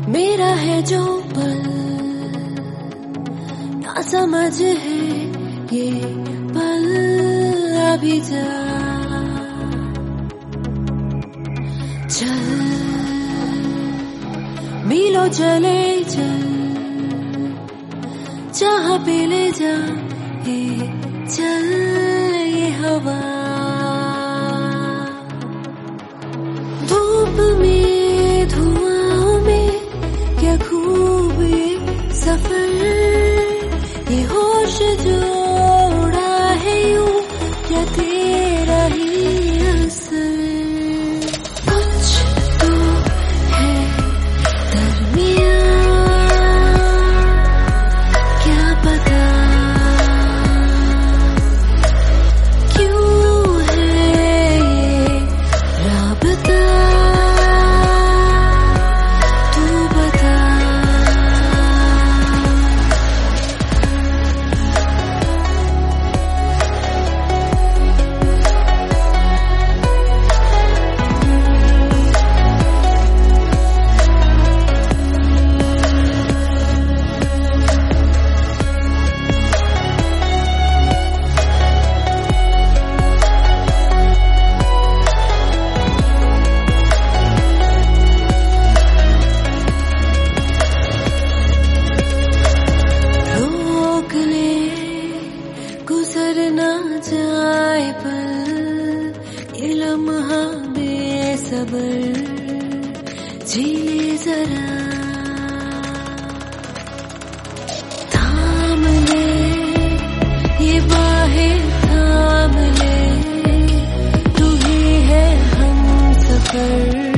मेरा है जो पल ना समझ है ये पल अभी जा चल मीलों चले चल जहाँ पे ले जा चल ये हवा धूप में धुआं में क्या खूब ये सफर ये होश जो उड़ा है यूं क्या तेरा ही असर कुछ तो है दरमियां क्या पता क्यों है ये राबता तू बता गुजर ना जाए पल ये लम्हा बेसब्र जी ले जरा थाम ले ये बाहें थाम ले तू ही है हम सफर